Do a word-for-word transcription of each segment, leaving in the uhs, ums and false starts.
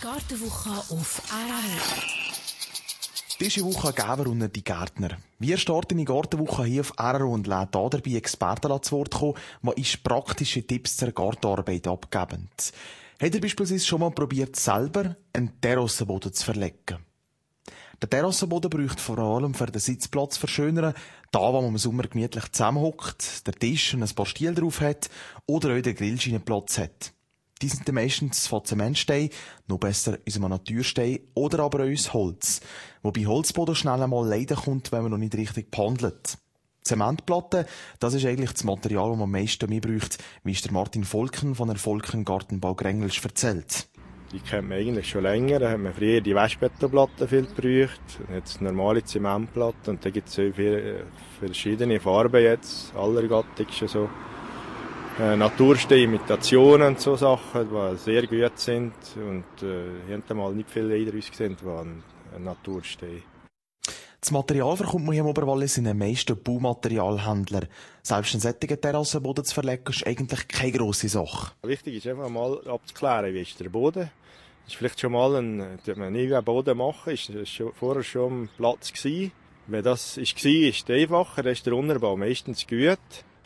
Gartenwoche auf R A R. Diese Woche geben wir die Gärtner. Wir starten die Gartenwoche hier auf R A R und lassen hier dabei Experten zu Wort kommen, die uns praktische Tipps zur Gartenarbeit abgeben. Habt ihr beispielsweise schon mal probiert, selber einen Terrassenboden zu verlegen? Der Terrassenboden braucht vor allem für den Sitzplatz zu verschönern, da wo man im Sommer gemütlich zusammenhockt, der Tisch und ein paar Stiele drauf hat oder auch der Grillschienenplatz hat. Die sind meistens von Zementstein, noch besser aus einem Naturstein oder aber aus Holz. Wobei Holzboden schnell einmal leiden kommt, wenn man noch nicht richtig behandelt. Zementplatte, das ist eigentlich das Material, das man am meisten mehr braucht, wie es der Martin Volken von der Volken Gartenbau Grengelsch erzählt. Die kennt man eigentlich schon länger. Da hat man früher die Waschbetonplatte viel gebraucht. Jetzt normale Zementplatte. Und da gibt es so viele verschiedene Farben jetzt. Allergattigste so. Äh, Naturstein-Imitationen und so Sachen, die sehr gut sind. Und äh, ich habe mal nicht viel Leder gesehen, die ein, ein Naturstein. Das Material verkommt man hier im Oberwallis in den meisten Baumaterialhändlern. Selbst einen solchen Terrassenboden zu verlegen, ist eigentlich keine grosse Sache. Wichtig ist einfach mal abzuklären, wie ist der Boden. Ist vielleicht schon mal ein, wenn man nie einen Boden machen, ist es schon, vorher schon ein Platz gewesen. Wenn das ist, war, ist es einfacher, dann ist der Unterbau meistens gut.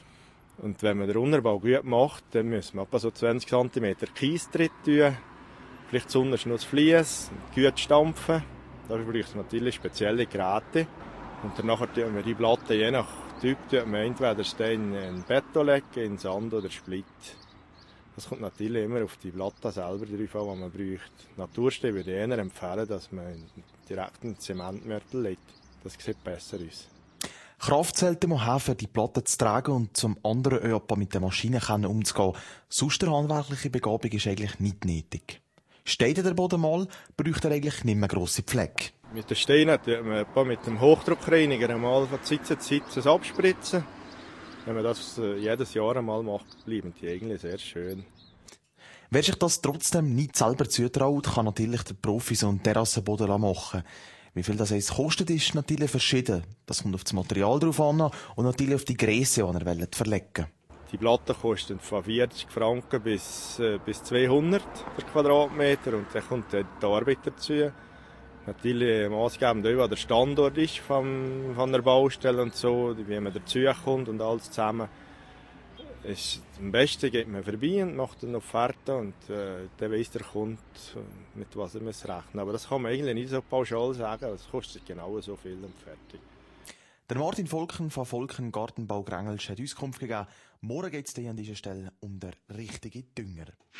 Und wenn man den Unterbau gut macht, dann müssen wir etwa so zwanzig Zentimeter Kies drin tun. Vielleicht zuunterst noch das Vlies, gut stampfen. Dafür braucht es natürlich spezielle Geräte. Und danach tun wir die Platte, je nach Typ, tun wir entweder Stein in Beton legen, in Sand oder Split. Das kommt natürlich immer auf die Platte selber drauf an, was man braucht. Naturstein würde ich eher empfehlen, dass man direkt einen Zementmörtel legt. Das sieht besser aus. Kraft sollte man helfen, die Platte zu tragen und zum anderen auch mit der Maschine umzugehen. Sonst eine handwerkliche Begabung ist eigentlich nicht nötig. Steht der Boden mal, braucht er eigentlich nicht mehr grosse Pflege. Mit den Steinen tut man mit dem Hochdruckreiniger einmal von Zeit zu Zeit das abspritzen. Wenn man das jedes Jahr einmal macht, bleiben die eigentlich sehr schön. Wer sich das trotzdem nicht selber zutraut, kann natürlich der Profi so einen Terrassenboden machen. Wie viel das jetzt kostet, ist natürlich verschieden. Das kommt auf das Material drauf an und natürlich auf die Größe, die er verlegen will. Die Platten kosten von vierzig Franken bis, äh, bis zweihundert per Quadratmeter und dann kommt die Arbeit dazu. Natürlich maßgebend auch, was der Standort ist von, von der Baustelle und so, wie man dazu kommt und alles zusammen. Ist, am besten geht man vorbei und macht eine Offerte und äh, dann weiss der Kunde, mit was er muss rechnen. Aber das kann man eigentlich nicht so pauschal sagen, es kostet genau so viel und fertig. Der Martin Volken von Volken Gartenbau Grengelsch hat Auskunft gegeben. Morgen geht es an dieser Stelle um den richtigen Dünger.